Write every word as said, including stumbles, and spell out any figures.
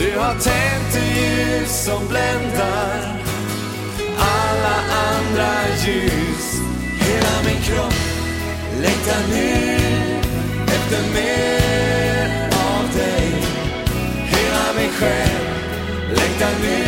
Du har tänt ett ljus som bländar alla andra ljus. Hela min kropp längtar nu efter mer av dig. Hela min själ längtar nu